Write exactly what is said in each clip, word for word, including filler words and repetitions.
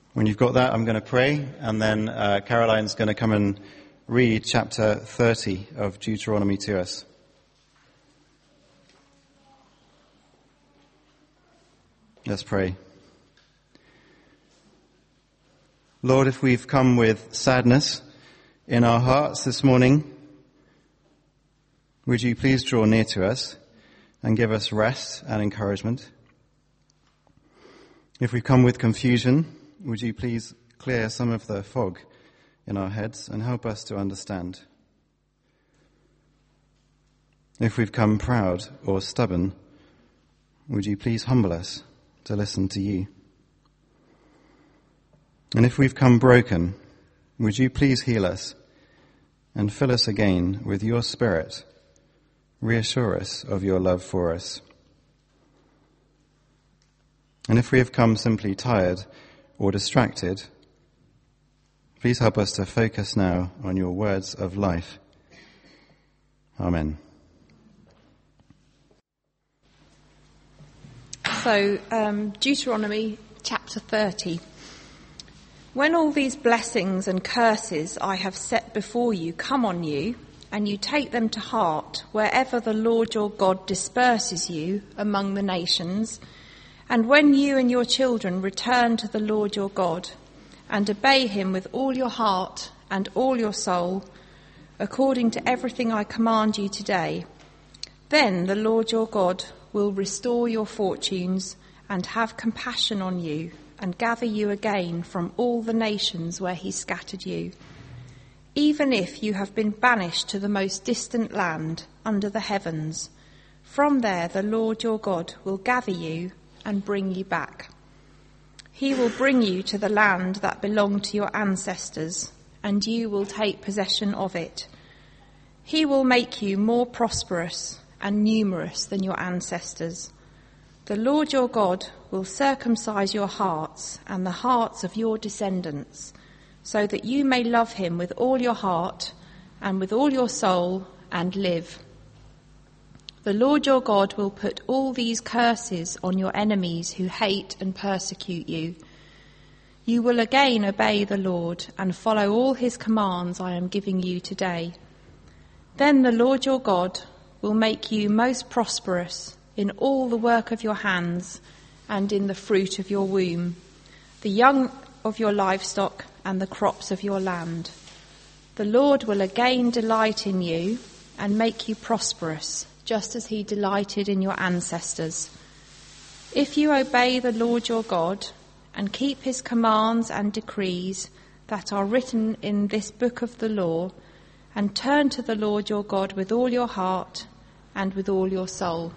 When you've got that, I'm going to pray, and then uh, Caroline's going to come and read chapter thirty of Deuteronomy to us. Let's pray. Lord, if we've come with sadness in our hearts this morning, would you please draw near to us and give us rest and encouragement? If we come with confusion, would you please clear some of the fog in our heads and help us to understand? If we've come proud or stubborn, would you please humble us to listen to you? And if we've come broken, would you please heal us and fill us again with your Spirit? Reassure us of your love for us. And if we have come simply tired or distracted, please help us to focus now on your words of life. Amen. So, um, Deuteronomy chapter thirty. When all these blessings and curses I have set before you come on you, and you take them to heart wherever the Lord your God disperses you among the nations, and when you and your children return to the Lord your God and obey him with all your heart and all your soul, according to everything I command you today, then the Lord your God will restore your fortunes and have compassion on you and gather you again from all the nations where he scattered you. Even if you have been banished to the most distant land under the heavens, from there the Lord your God will gather you and bring you back. He will bring you to the land that belonged to your ancestors, and you will take possession of it. He will make you more prosperous and numerous than your ancestors. The Lord your God will circumcise your hearts and the hearts of your descendants, so that you may love him with all your heart and with all your soul and live. The Lord your God will put all these curses on your enemies who hate and persecute you. You will again obey the Lord and follow all his commands I am giving you today. Then the Lord your God will make you most prosperous in all the work of your hands and in the fruit of your womb, the young of your livestock and the crops of your land. The Lord will again delight in you and make you prosperous, just as he delighted in your ancestors. If you obey the Lord your God and keep his commands and decrees that are written in this book of the law, and turn to the Lord your God with all your heart and with all your soul.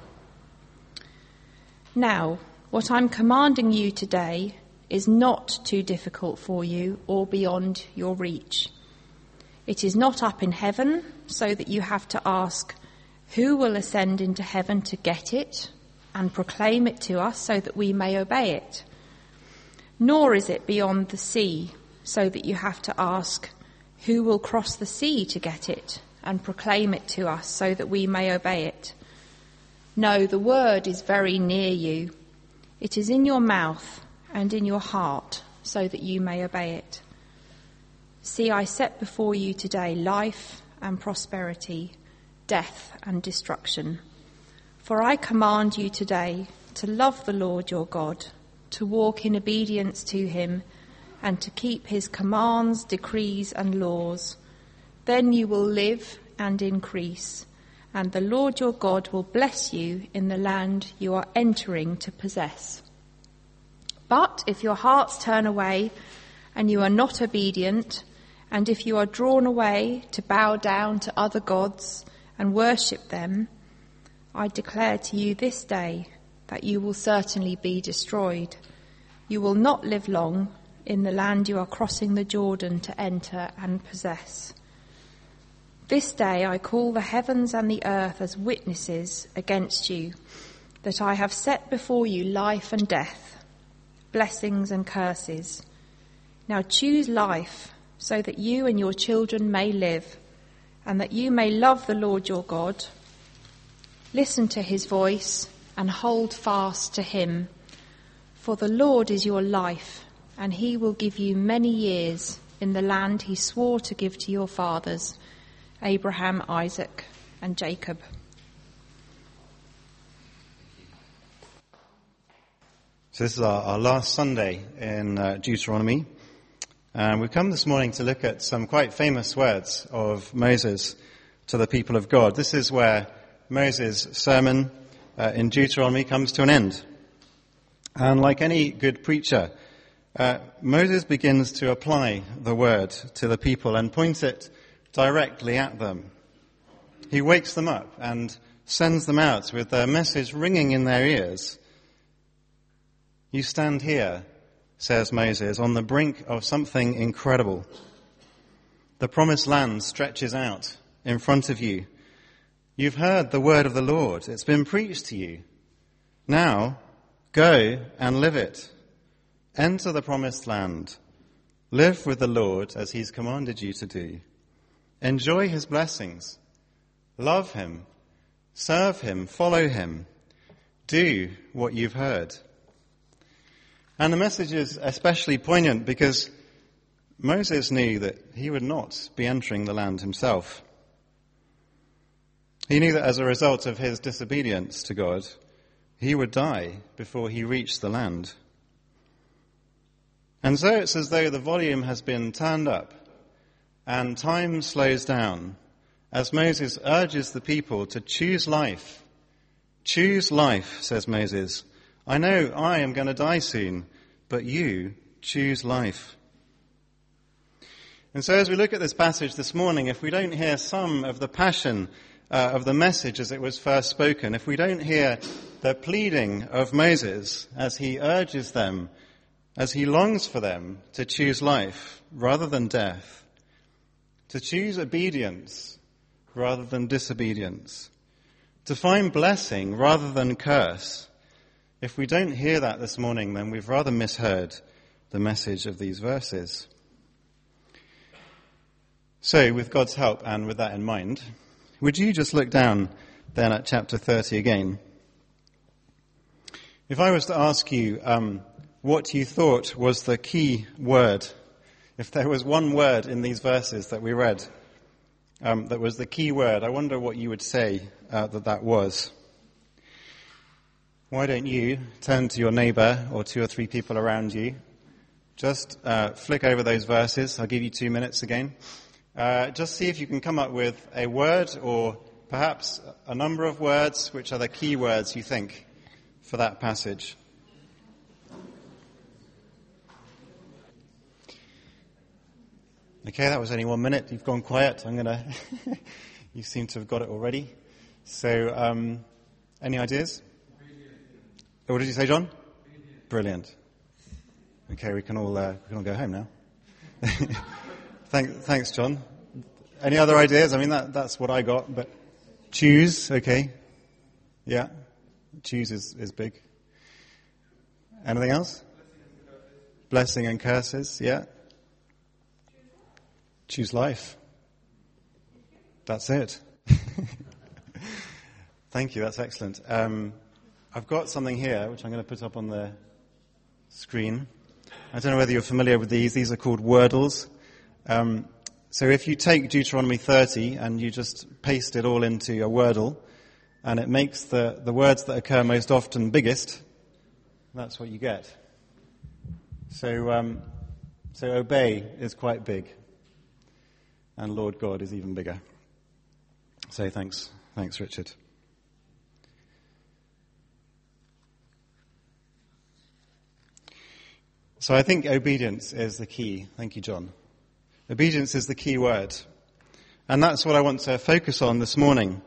Now, what I'm commanding you today is not too difficult for you or beyond your reach. It is not up in heaven, so that you have to ask, who will ascend into heaven to get it and proclaim it to us so that we may obey it? Nor is it beyond the sea, so that you have to ask, who will cross the sea to get it and proclaim it to us so that we may obey it? No, the word is very near you. It is in your mouth and in your heart, so that you may obey it. See, I set before you today life and prosperity, death and destruction. For I command you today to love the Lord your God, to walk in obedience to him, and to keep his commands, decrees and laws. Then you will live and increase, and the Lord your God will bless you in the land you are entering to possess. But if your hearts turn away and you are not obedient, and if you are drawn away to bow down to other gods and worship them, I declare to you this day that you will certainly be destroyed. You will not live long in the land you are crossing the Jordan to enter and possess. This day I call the heavens and the earth as witnesses against you, that I have set before you life and death, blessings and curses. Now choose life, so that you and your children may live, and that you may love the Lord your God. Listen to his voice and hold fast to him. For the Lord is your life, and he will give you many years in the land he swore to give to your fathers, Abraham, Isaac, and Jacob. So this is our, our last Sunday in uh, Deuteronomy. And we've come this morning to look at some quite famous words of Moses to the people of God. This is where Moses' sermon uh, in Deuteronomy comes to an end. And like any good preacher, uh, Moses begins to apply the word to the people and point it directly at them. He wakes them up and sends them out with the message ringing in their ears. You stand here, says Moses, on the brink of something incredible. The promised land stretches out in front of you. You've heard the word of the Lord. It's been preached to you. Now, go and live it. Enter the promised land. Live with the Lord as he's commanded you to do. Enjoy his blessings. Love him. Serve him. Follow him. Do what you've heard. And the message is especially poignant because Moses knew that he would not be entering the land himself. He knew that as a result of his disobedience to God, he would die before he reached the land. And so it's as though the volume has been turned up and time slows down as Moses urges the people to choose life. Choose life, says Moses. I know I am going to die soon, but you choose life. And so as we look at this passage this morning, if we don't hear some of the passion uh, of the message as it was first spoken, if we don't hear the pleading of Moses as he urges them, as he longs for them to choose life rather than death, to choose obedience rather than disobedience, to find blessing rather than curse, if we don't hear that this morning, then we've rather misheard the message of these verses. So, with God's help and with that in mind, would you just look down then at chapter thirty again? If I was to ask you um, what you thought was the key word, if there was one word in these verses that we read um, that was the key word, I wonder what you would say uh, that that was. Why don't you turn to your neighbour or two or three people around you, just uh, flick over those verses. I'll give you two minutes again. Uh, just see if you can come up with a word or perhaps a number of words which are the key words you think for that passage. Okay, that was only one minute. You've gone quiet. I'm gonna. You seem to have got it already. So, um, any ideas? What did you say, John? Brilliant. Okay, we can all uh, we can all go home now. Thank, thanks, John. Any other ideas? I mean, that that's what I got. But choose, okay, yeah, choose is, is big. Anything else? Blessing and curses, yeah. Choose life. That's it. Thank you. That's excellent. Um, I've got something here, which I'm going to put up on the screen. I don't know whether you're familiar with these. These are called wordles. Um, so if you take Deuteronomy thirty and you just paste it all into a wordle, and it makes the, the words that occur most often biggest, that's what you get. So, um, so obey is quite big, and Lord God is even bigger. So thanks. Thanks, Richard. So I think obedience is the key. Thank you, John. Obedience is the key word. And that's what I want to focus on this morning.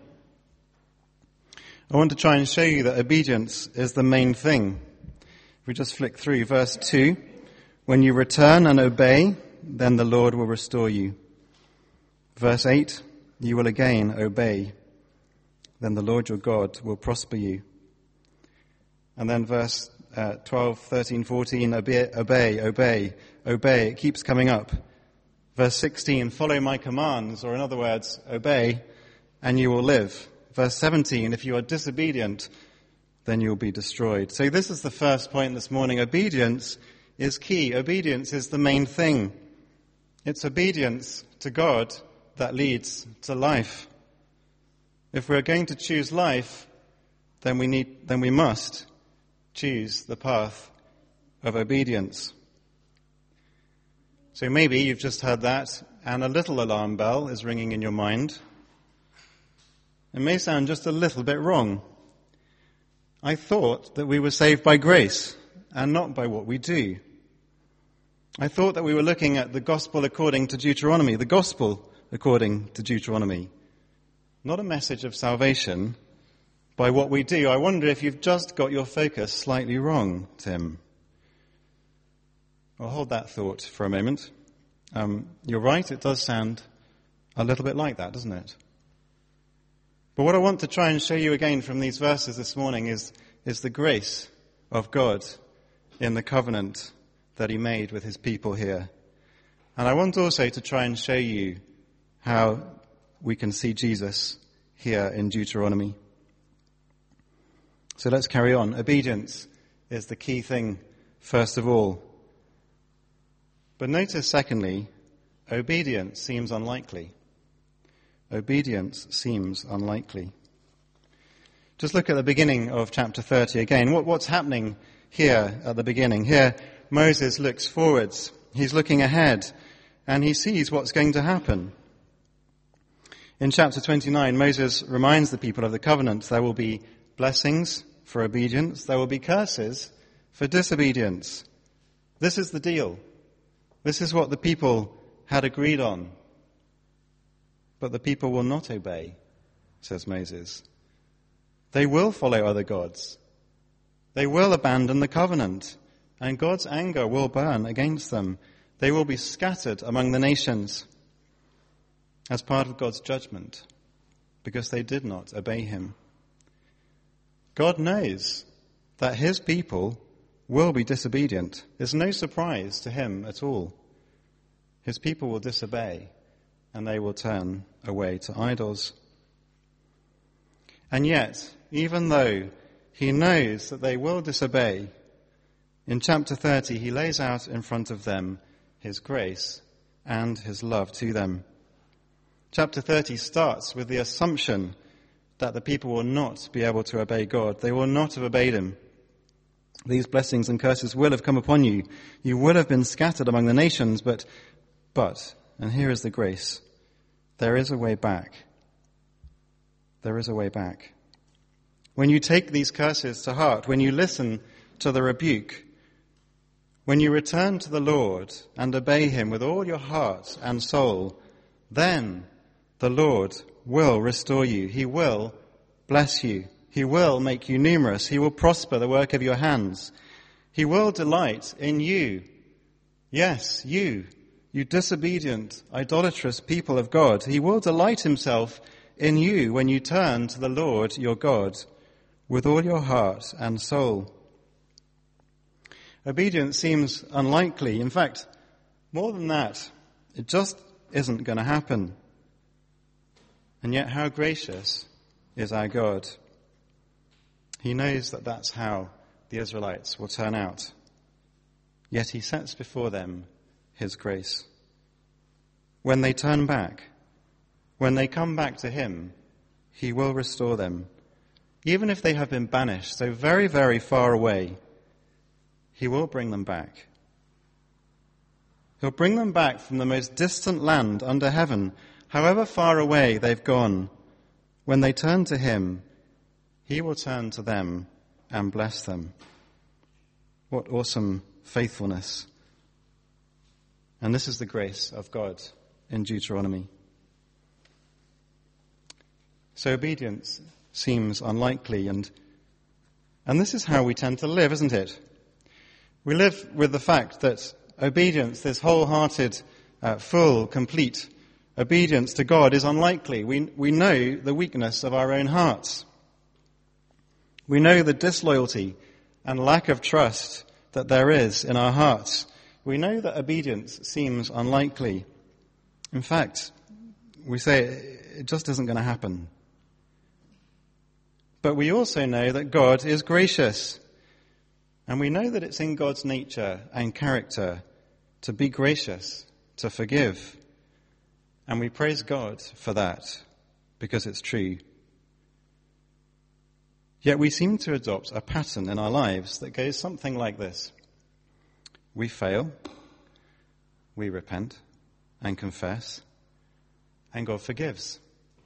I want to try and show you that obedience is the main thing. If we just flick through verse two, when you return and obey, then the Lord will restore you. Verse eight, you will again obey, then the Lord your God will prosper you. And then verse Uh, twelve, thirteen, fourteen, obey, obey, obey, obey. It keeps coming up. Verse sixteen, follow my commands, or in other words, obey, and you will live. Verse seventeen, if you are disobedient, then you will be destroyed. So this is the first point this morning. Obedience is key. Obedience is the main thing. It's obedience to God that leads to life. If we're going to choose life, then we need, then we must choose the path of obedience. So maybe you've just heard that, and a little alarm bell is ringing in your mind. It may sound just a little bit wrong. I thought that we were saved by grace and not by what we do. I thought that we were looking at the gospel according to Deuteronomy, the gospel according to Deuteronomy, not a message of salvation by what we do. I wonder if you've just got your focus slightly wrong, Tim. I'll hold that thought for a moment. Um, you're right, it does sound a little bit like that, doesn't it? But what I want to try and show you again from these verses this morning is, is the grace of God in the covenant that he made with his people here. And I want also to try and show you how we can see Jesus here in Deuteronomy. So let's carry on. Obedience is the key thing, first of all. But notice, secondly, obedience seems unlikely. Obedience seems unlikely. Just look at the beginning of chapter thirty again. What, what's happening here at the beginning? Here, Moses looks forwards. He's looking ahead, and he sees what's going to happen. In chapter twenty-nine, Moses reminds the people of the covenant. There will be blessings for obedience. There will be curses for disobedience. This is the deal. This is what the people had agreed on. But the people will not obey, says Moses. They will follow other gods. They will abandon the covenant, and God's anger will burn against them. They will be scattered among the nations as part of God's judgment because they did not obey him. God knows that his people will be disobedient. It's no surprise to him at all. His people will disobey, and they will turn away to idols. And yet, even though he knows that they will disobey, in chapter thirty he lays out in front of them his grace and his love to them. Chapter thirty starts with the assumption that the people will not be able to obey God. They will not have obeyed him. These blessings and curses will have come upon you. You will have been scattered among the nations, but, but, and here is the grace, there is a way back. There is a way back. When you take these curses to heart, when you listen to the rebuke, when you return to the Lord and obey him with all your heart and soul, then the Lord will restore you. He will bless you. He will make you numerous. He will prosper the work of your hands. He will delight in you. Yes, you, you disobedient, idolatrous people of God. He will delight himself in you when you turn to the Lord your God with all your heart and soul. Obedience seems unlikely. In fact, more than that, it just isn't going to happen. And yet how gracious is our God. He knows that that's how the Israelites will turn out. Yet he sets before them his grace. When they turn back, when they come back to him, he will restore them. Even if they have been banished so very, very far away, he will bring them back. He'll bring them back from the most distant land under heaven, however far away they've gone. When they turn to him, he will turn to them and bless them. What awesome faithfulness. And this is the grace of God in Deuteronomy. So obedience seems unlikely, and and this is how we tend to live, isn't it? We live with the fact that obedience, this wholehearted, uh, full, complete obedience to God is unlikely. We we know the weakness of our own hearts. We know the disloyalty and lack of trust that there is in our hearts. We know that obedience seems unlikely. In fact, we say it just isn't going to happen. But we also know that God is gracious. And we know that it's in God's nature and character to be gracious, to forgive. And we praise God for that, because it's true. Yet we seem to adopt a pattern in our lives that goes something like this. We fail, we repent and confess, and God forgives.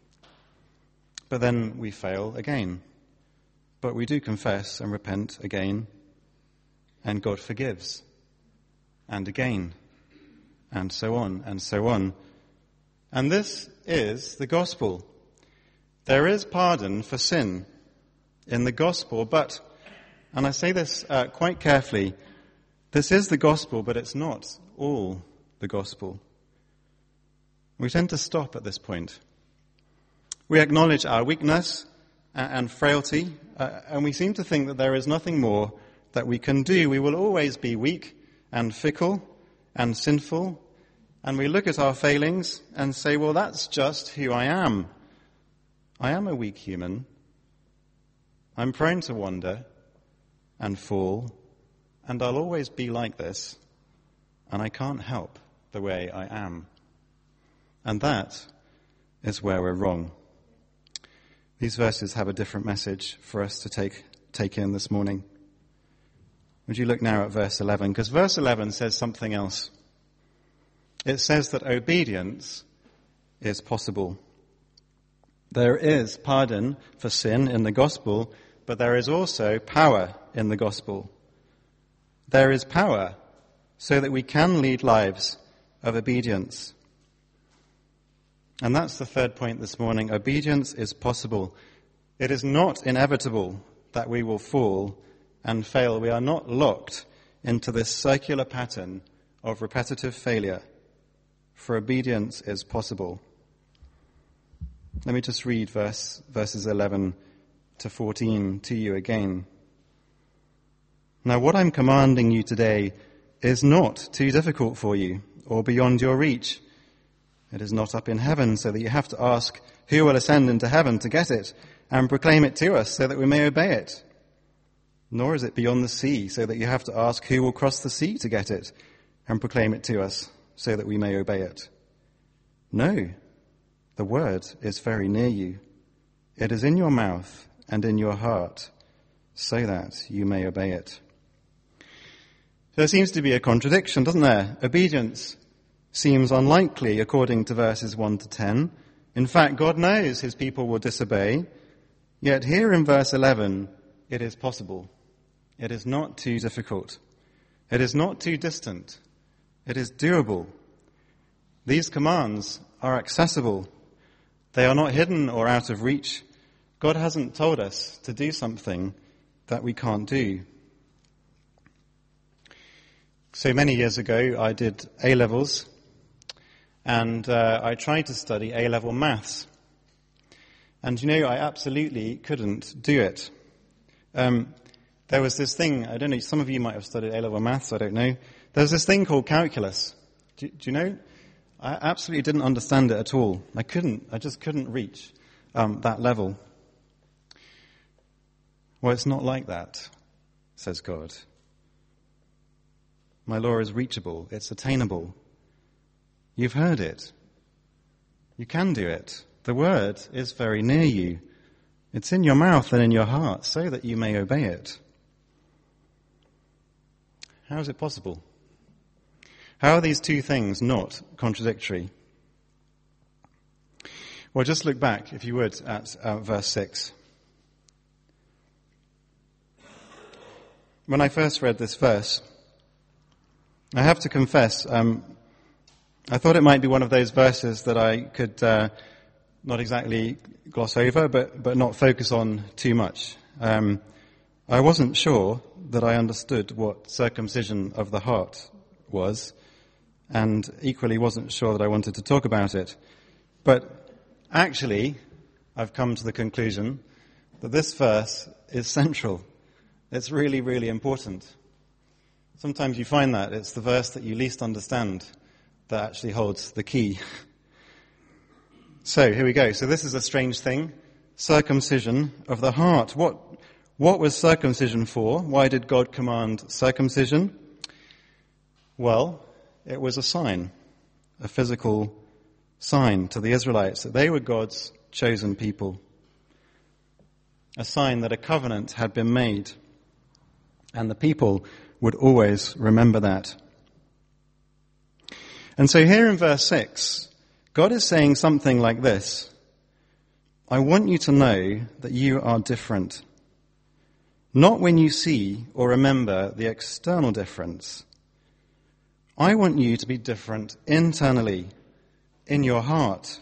But then we fail again. But we do confess and repent again, and God forgives. And again, and so on, and so on. And this is the gospel. There is pardon for sin in the gospel, but, and I say this uh, quite carefully, this is the gospel, but it's not all the gospel. We tend to stop at this point. We acknowledge our weakness and frailty, uh, and we seem to think that there is nothing more that we can do. We will always be weak and fickle and sinful, and we look at our failings and say, well, that's just who I am. I am a weak human. I'm prone to wander and fall, and I'll always be like this, and I can't help the way I am. And that is where we're wrong. These verses have a different message for us to take take in this morning. Would you look now at verse eleven? Because verse eleven says something else. It says that obedience is possible. There is pardon for sin in the gospel, but there is also power in the gospel. There is power so that we can lead lives of obedience. And that's the third point this morning. Obedience is possible. It is not inevitable that we will fall and fail. We are not locked into this circular pattern of repetitive failure, for obedience is possible. Let me just read verse, verses eleven to fourteen to you again. Now, what I'm commanding you today is not too difficult for you or beyond your reach. It is not up in heaven, so that you have to ask who will ascend into heaven to get it and proclaim it to us so that we may obey it. Nor is it beyond the sea, so that you have to ask who will cross the sea to get it and proclaim it to us so that we may obey it. No, the word is very near you. It is in your mouth and in your heart, so that you may obey it. There seems to be a contradiction, doesn't there? Obedience seems unlikely according to verses one to ten. In fact, God knows his people will disobey. Yet here in verse eleven, it is possible. It is not too difficult. It is not too distant. It is doable. These commands are accessible. They are not hidden or out of reach. God hasn't told us to do something that we can't do. So many years ago, I did A-levels, and uh, I tried to study A-level maths. And, you know, I absolutely couldn't do it. Um, there was this thing, I don't know, some of you might have studied A-level maths, I don't know. There was this thing called calculus. Do, do you know? I absolutely didn't understand it at all. I couldn't, I just couldn't reach um, that level. Well, it's not like that, says God. My law is reachable, it's attainable. You've heard it. You can do it. The word is very near you. It's in your mouth and in your heart, so that you may obey it. How is it possible? How are these two things not contradictory? Well, just look back, if you would, at uh, verse six. When I first read this verse, I have to confess, um, I thought it might be one of those verses that I could uh, not exactly gloss over, but, but not focus on too much. Um, I wasn't sure that I understood what circumcision of the heart was, and equally wasn't sure that I wanted to talk about it. But actually, I've come to the conclusion that this verse is central. It's really, really important. Sometimes you find that it's the verse that you least understand that actually holds the key. So here we go. So this is a strange thing. Circumcision of the heart. What, What was circumcision for? Why did God command circumcision? Well, it was a sign, a physical sign to the Israelites that they were God's chosen people. A sign that a covenant had been made, and the people would always remember that. And so here in verse six, God is saying something like this: I want you to know that you are different. Not when you see or remember the external difference. I want you to be different internally, in your heart.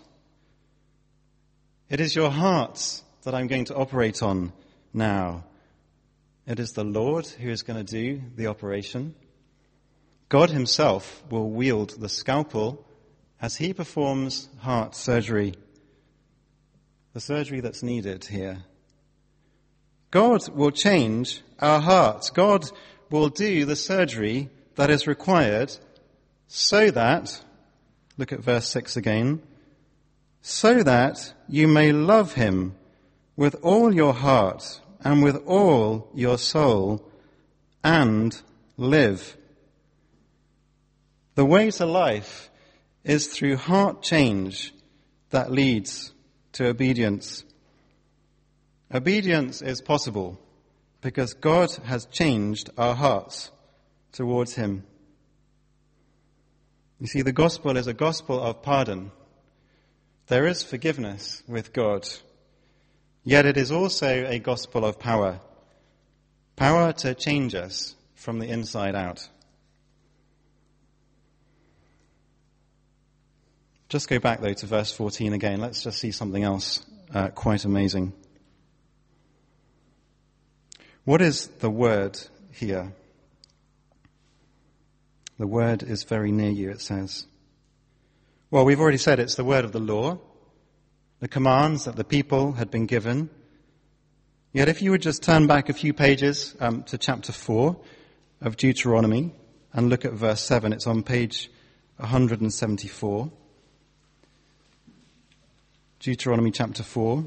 It is your heart that I'm going to operate on now. It is the Lord who is going to do the operation. God himself will wield the scalpel as he performs heart surgery, the surgery that's needed here. God will change our hearts. God will do the surgery that is required so that, look at verse six again, so that you may love him with all your heart and with all your soul and live. The way to life is through heart change that leads to obedience. Obedience is possible because God has changed our hearts towards him. You see, the gospel is a gospel of pardon. There is forgiveness with God, yet it is also a gospel of power. Power to change us from the inside out. Just go back, though, to verse fourteen again. Let's just see something else uh, quite amazing. What is the word here? The word is very near you, it says. Well, we've already said it's the word of the law, the commands that the people had been given. Yet if you would just turn back a few pages um, to chapter four of Deuteronomy and look at verse seven, it's on page one hundred seventy-four. Deuteronomy chapter four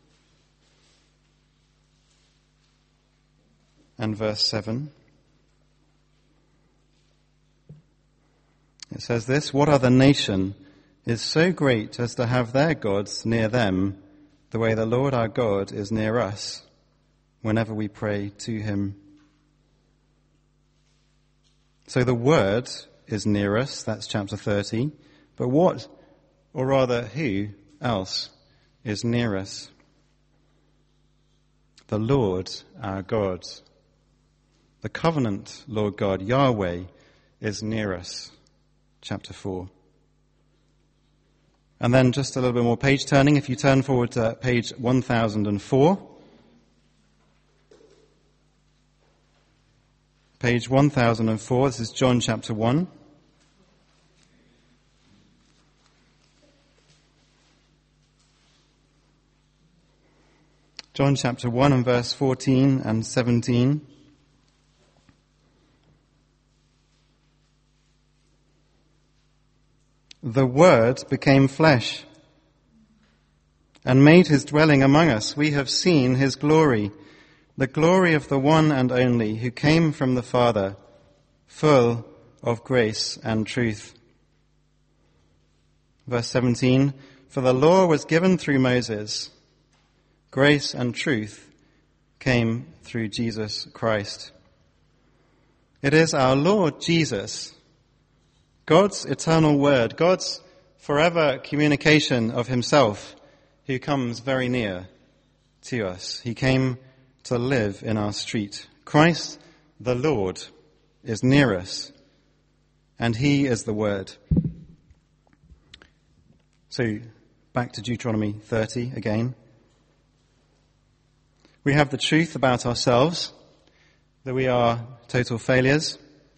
and verse seven. It says this: what other nation is so great as to have their gods near them, the way the Lord our God is near us, whenever we pray to him? So the word is near us, that's chapter thirty. But what, or rather who else is near us? The Lord our God. The covenant Lord God, Yahweh, is near us. Chapter four. And then just a little bit more page turning. If you turn forward to page one thousand four. Page one thousand four, this is John chapter one. John chapter one and verse fourteen and seventeen. The Word became flesh and made his dwelling among us. We have seen his glory, the glory of the one and only who came from the Father, full of grace and truth. Verse seventeen, for the law was given through Moses, grace and truth came through Jesus Christ. It is our Lord Jesus, God's eternal word, God's forever communication of himself, who comes very near to us. He came to live in our street. Christ, the Lord, is near us, and he is the word. So, back to Deuteronomy thirty again. We have the truth about ourselves, that we are total failures.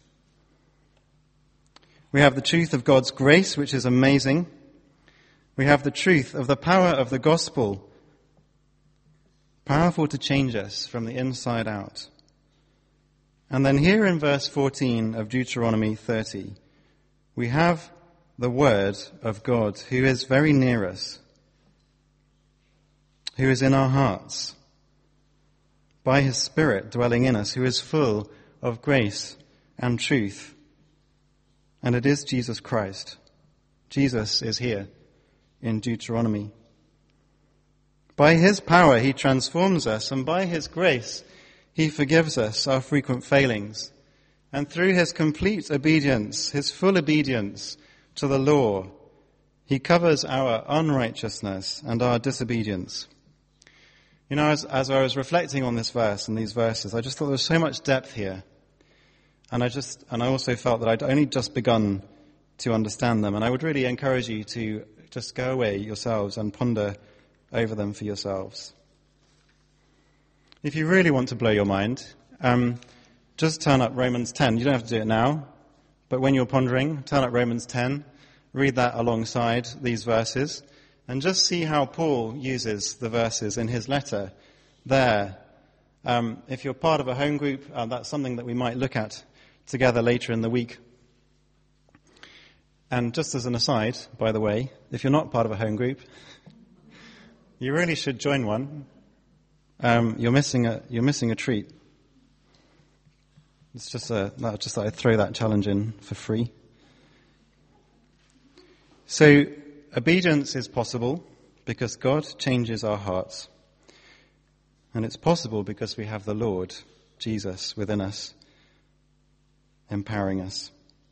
We have the truth of God's grace, which is amazing. We have the truth of the power of the gospel, powerful to change us from the inside out. And then here in verse fourteen of Deuteronomy thirty, we have the word of God, who is very near us, who is in our hearts, by his Spirit dwelling in us, who is full of grace and truth. And it is Jesus Christ. Jesus is here in Deuteronomy. By his power he transforms us, and by his grace he forgives us our frequent failings. And through his complete obedience, his full obedience to the law, he covers our unrighteousness and our disobedience. You know, as, as I was reflecting on this verse and these verses, I just thought there was so much depth here. And I just, and I also felt that I'd only just begun to understand them. And I would really encourage you to just go away yourselves and ponder over them for yourselves. If you really want to blow your mind, um, just turn up Romans ten. You don't have to do it now, but when you're pondering, turn up Romans ten, read that alongside these verses, and just see how Paul uses the verses in his letter there. Um, if you're part of a home group, uh, that's something that we might look at together later in the week. And just as an aside, by the way, if you're not part of a home group, you really should join one. Um, you're missing a you're missing a treat. It's just a just that I throw that challenge in for free. So obedience is possible because God changes our hearts, and it's possible because we have the Lord Jesus within us, empowering us.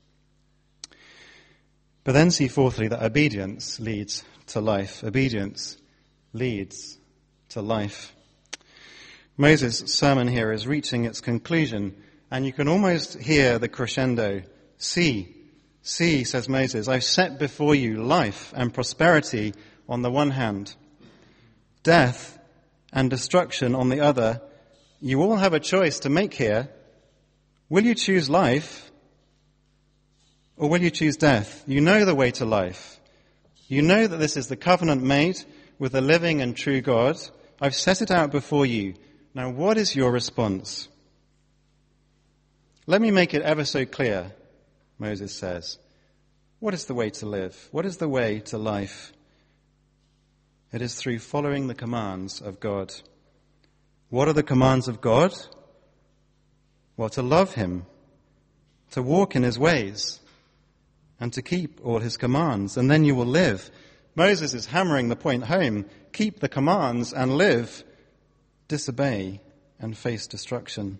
But then see fourthly that obedience leads to life. Obedience leads to life. Moses' sermon here is reaching its conclusion, and you can almost hear the crescendo. See, see, says Moses, I've set before you life and prosperity on the one hand, death and destruction on the other. You all have a choice to make here. Will you choose life, or will you choose death? You know the way to life. You know that this is the covenant made with the living and true God. I've set it out before you. Now, what is your response? Let me make it ever so clear, Moses says. What is the way to live? What is the way to life? It is through following the commands of God. What are the commands of God? Well, to love him, to walk in his ways, and to keep all his commands, and then you will live. Moses is hammering the point home. Keep the commands and live. Disobey and face destruction.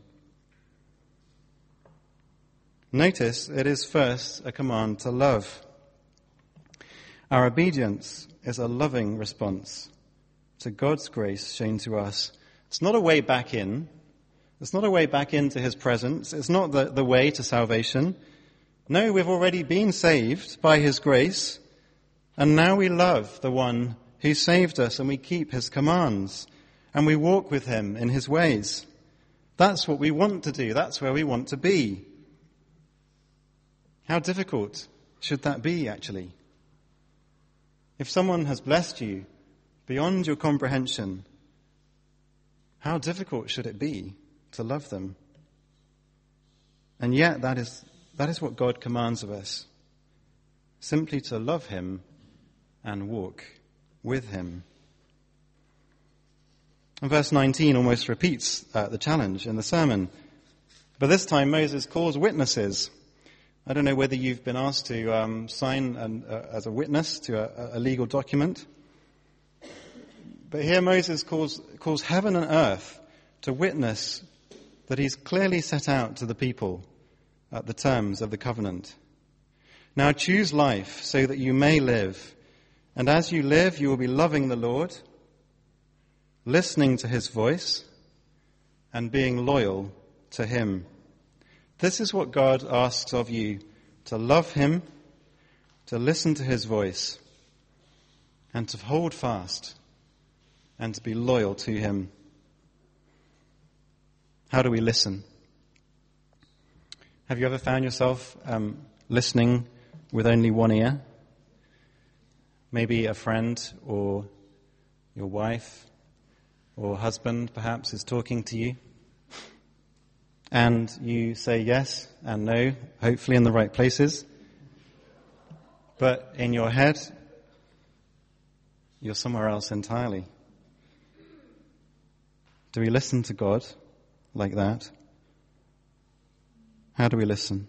Notice it is first a command to love. Our obedience is a loving response to God's grace shown to us. It's not a way back in. It's not a way back into his presence. It's not the, the way to salvation. No, we've already been saved by his grace, and now we love the one who saved us, and we keep his commands, and we walk with him in his ways. That's what we want to do. That's where we want to be. How difficult should that be, actually? If someone has blessed you beyond your comprehension, how difficult should it be to love them? And yet that is that is what God commands of us, simply to love him and walk with him. And verse nineteen almost repeats uh, the challenge in the sermon. But this time Moses calls witnesses. I don't know whether you've been asked to um, sign an, uh, as a witness to a, a legal document. But here Moses calls, calls heaven and earth to witness that he's clearly set out to the people at the terms of the covenant. Now choose life so that you may live. And as you live, you will be loving the Lord, listening to his voice, and being loyal to him. This is what God asks of you, to love him, to listen to his voice, and to hold fast, and to be loyal to him. How do we listen? Have you ever found yourself um, listening with only one ear? Maybe a friend or your wife or husband perhaps is talking to you, and you say yes and no, hopefully in the right places. But in your head, you're somewhere else entirely. Do we listen to God like that? How do we listen?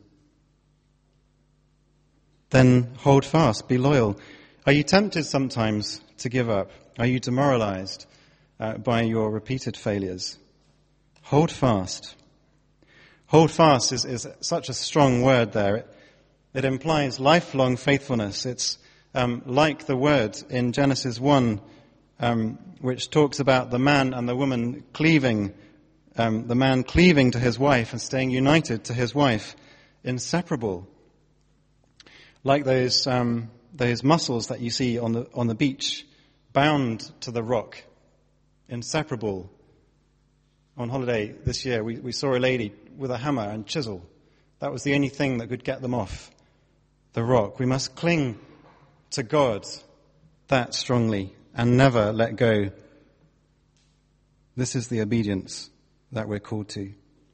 Then hold fast, be loyal. Are you tempted sometimes to give up? Are you demoralized uh, by your repeated failures? Hold fast. Hold fast is, is such a strong word there. It, it implies lifelong faithfulness. It's um, like the word in Genesis one, um, which talks about the man and the woman cleaving, um, the man cleaving to his wife and staying united to his wife, inseparable. Like those um, those mussels that you see on the on the beach, bound to the rock, inseparable. On holiday this year, we, we saw a lady with a hammer and chisel. That was the only thing that could get them off the rock. We must cling to God that strongly and never let go. This is the obedience that we're called to.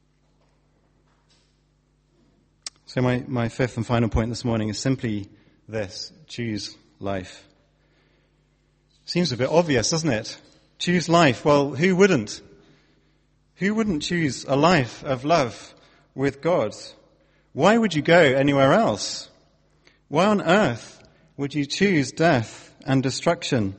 So my, my fifth and final point this morning is simply this: choose life. Seems a bit obvious, doesn't it? Choose life. Well, who wouldn't? Who wouldn't choose a life of love with God? Why would you go anywhere else? Why on earth would you choose death and destruction?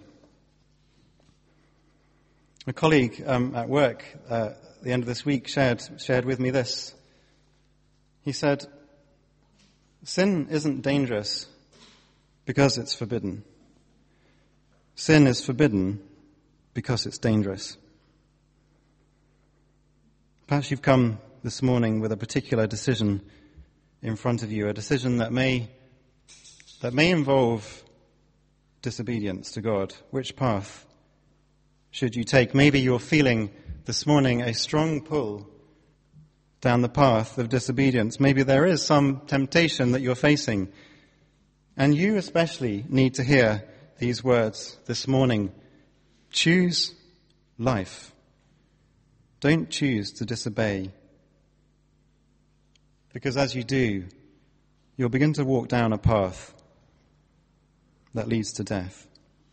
A colleague um, at work uh, at the end of this week shared shared with me this. He said, sin isn't dangerous because it's forbidden. Sin is forbidden because it's dangerous. Perhaps you've come this morning with a particular decision in front of you, a decision that may that may involve disobedience to God. Which path should you take? Maybe you're feeling this morning a strong pull down the path of disobedience. Maybe there is some temptation that you're facing, and you especially need to hear these words this morning. Choose life. Don't choose to disobey, because as you do, you'll begin to walk down a path that leads to death.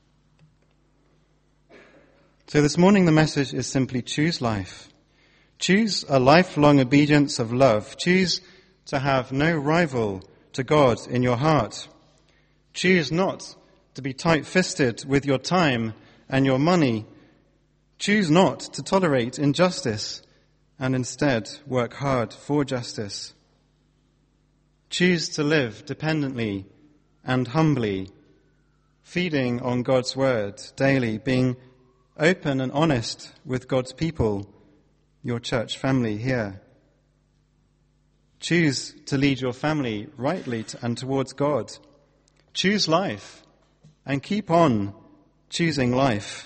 So this morning the message is simply choose life. Choose a lifelong obedience of love. Choose to have no rival to God in your heart. Choose not to be tight-fisted with your time and your money. Choose not to tolerate injustice and instead work hard for justice. Choose to live dependently and humbly, feeding on God's word daily, being open and honest with God's people, your church family here. Choose to lead your family rightly and towards God. Choose life and keep on choosing life.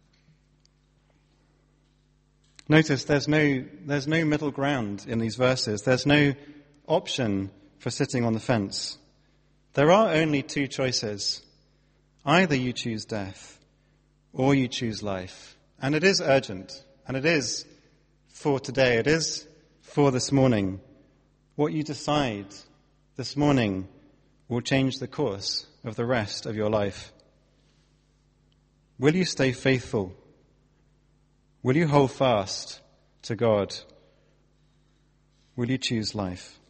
Notice there's no there's no middle ground in these verses. There's no option for sitting on the fence. There are only two choices. Either you choose death or you choose life. And it is urgent. And it is for today. It is for this morning. What you decide this morning will change the course of the rest of your life. Will you stay faithful? Will you hold fast to God? Will you choose life?